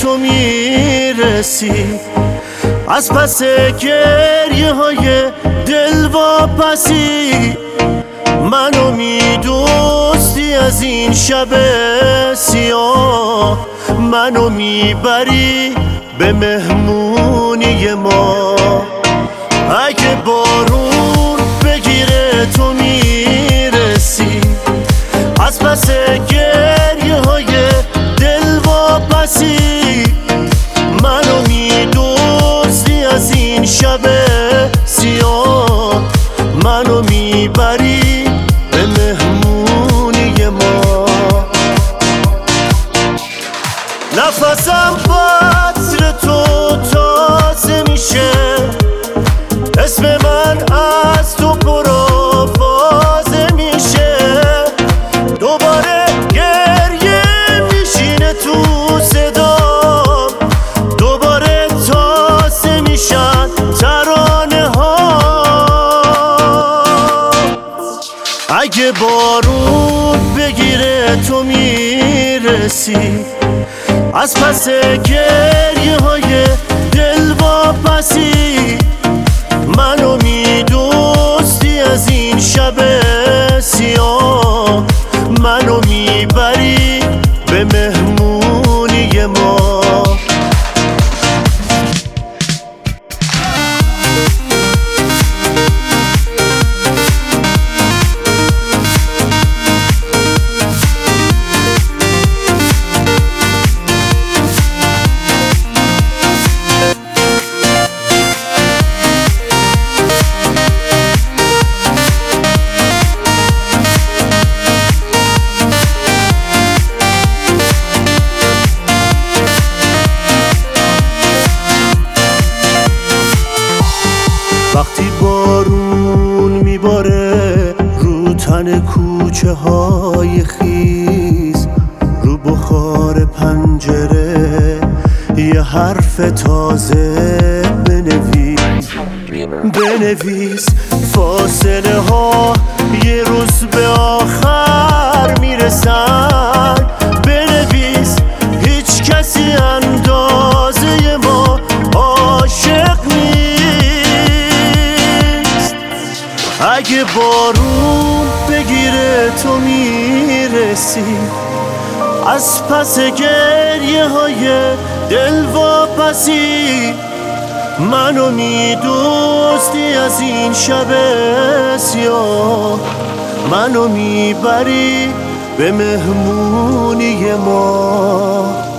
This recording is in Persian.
تو میرسی، از پس گریه های دل واپسی منو میدوستی از این شب سیاه، منو میبری به مهمونی ما. اگه بارون بگیره تو میرسی، از پس گریه های دل واپسی منو میدوستی از این شب سیاه، منو میبری به مهمونی ما. نفسم بطر تو تازه میشه، اسم من از تو پرآوازه میشه، دوباره گریه میشینه تو صدام، دوباره تازه میشن ترانه ها. اگه بارون بگیره تو میرسی، از پس گریه های دل واپسی منو میدوستی از این شب سیاه، منو میبری به مهمونی ما. وقتی بارون میباره رو تن کوچه های خیز، رو بخار پنجره یه حرف تازه بنویس. فاصله ها یه روز به آخر میرسن، بنویس هیچ کسی اندازه ما عاشق نیست. اگه بارون بگیره تو میرسی، از پس گریه های دل واپسی منو میدوستی از این شب سیاه، منو میبری به مهمونی ما.